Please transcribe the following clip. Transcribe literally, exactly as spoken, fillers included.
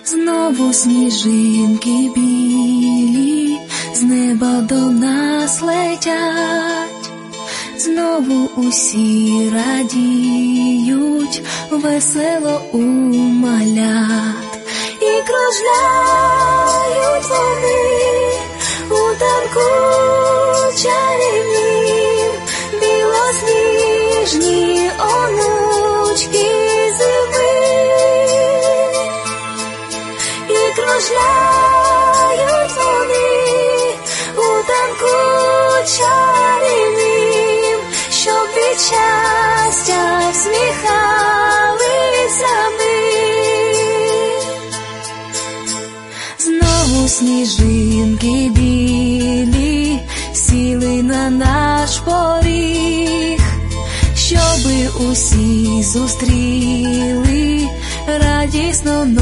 Знову сніжинки білі з неба до нас летять, знову усі радіють, весело у малят. І кружляють вони у танку чарівнім, білосніжні онучки зими. І кружляють вони у танку чарівним, щоб від щастя всміхалися ми. Знову сніжинки білі сіли на наш поріг, щоби усі зустріли радісно